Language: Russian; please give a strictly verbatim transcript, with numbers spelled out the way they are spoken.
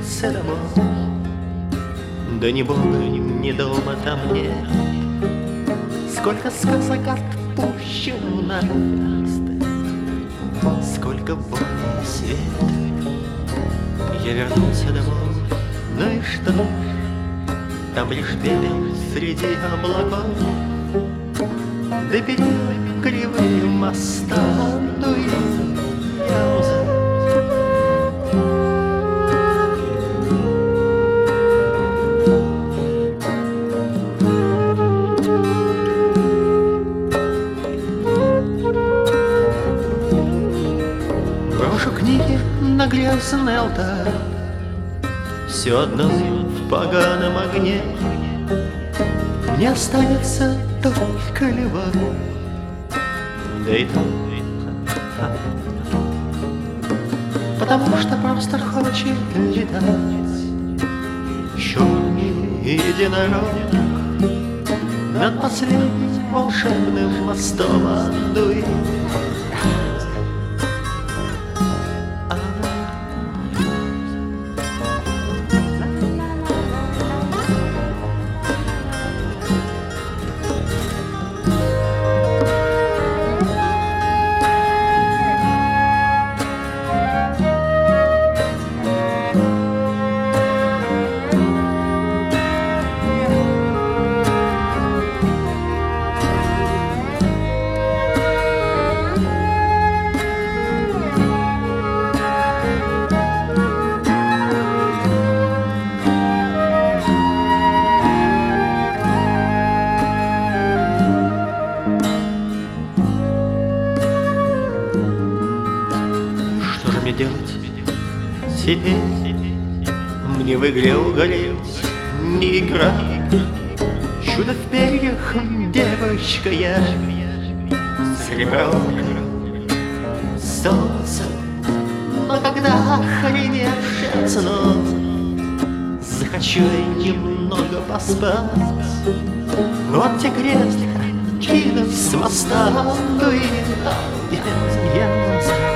вернуться домой. Да ни Бога, ни дома там нет. Сколько сказок отпущено на место, сколько боли и света. Я вернулся домой, ну и что? Там лишь пепел среди облаков, да перья кривые моста, ну и я узрел. Брошу книги на грязный алтарь, все одно в поганом огне. Мне останется только левак, да и то, потому что просто хочет летать черный единорог над последним волшебным мостом Андуи. Мне делать теперь? Мне в игре угореть не игра. Чудо в перьях, девочка я, серебро, солнце. Но когда охреневшее сно, захочу я немного поспать, вот те крест кину с моста, ну и я